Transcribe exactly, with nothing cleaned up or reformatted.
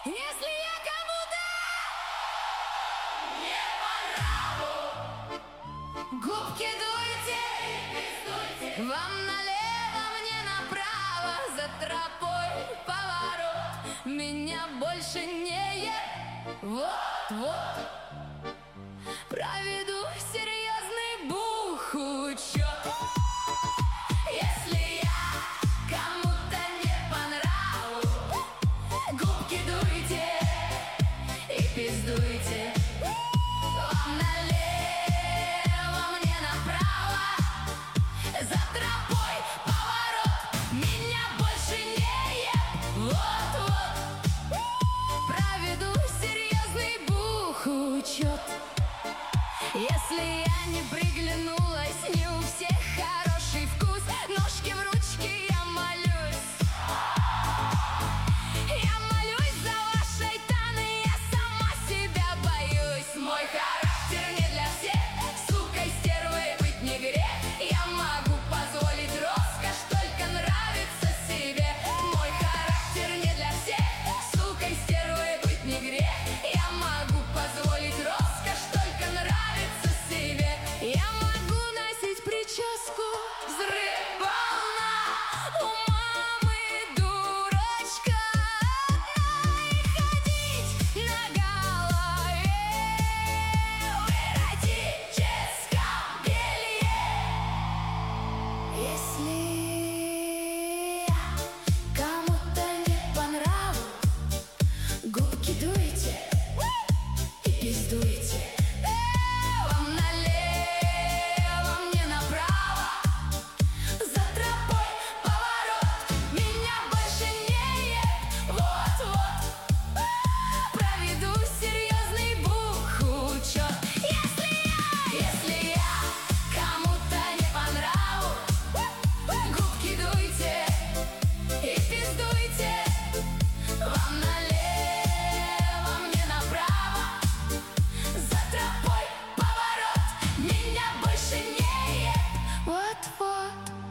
Если я кому-то не по нраву, губки дуйте, пиздуйте. вам налево, мне направо, за тропой поворот. Меня больше не е... Вот-вот проведу серьезный бухучет. Если я кому-то не по нраву, губки дуйте и пиздуйте. Вам налево, мне направо, за тропой поворот. Меня больше не еб. Вот-вот проведу серьезный бухучет. Если я не приглянулась, не у всех хороший вкус, ножки в ручки, я молюсь. Я молюсь за вашей таны, я сама себя боюсь. Мой характер не для всех, сукой стервой быть не грех. Я могу позволить роскошь, только нравится себе. Мой характер не для всех, сукой стервой быть не грех. Я могу позволить роскошь, только нравится себе. Я могу носить прическу взрыв волна, у мамы дурочка одна, и ходить на голове в эротическом белье. Если я кому-то не по нраву, губки дуйте и пиздуйте. Вам налево, мне направо, за тропой поворот. Меня больше не еб. Вот-вот проведу серьезный бухучет. Если я, если я кому-то не по нраву, губки дуйте и пиздуйте. Вам налево, мне направо, за тропой поворот. Меня больше не еб. Вот-вот